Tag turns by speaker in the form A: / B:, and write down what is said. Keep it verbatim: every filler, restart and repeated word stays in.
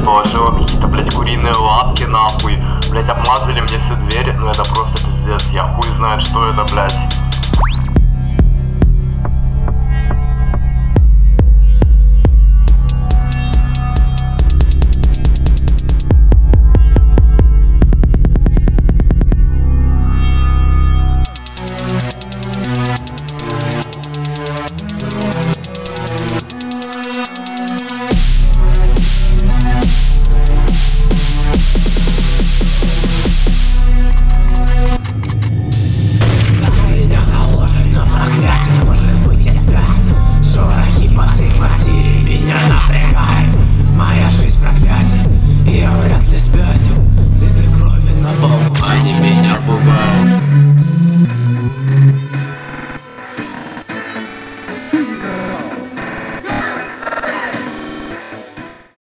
A: положила какие-то, блять, куриные лапки, нахуй. Блять, обмазали мне все двери, ну это просто пиздец, я хуй знает, что это, блять.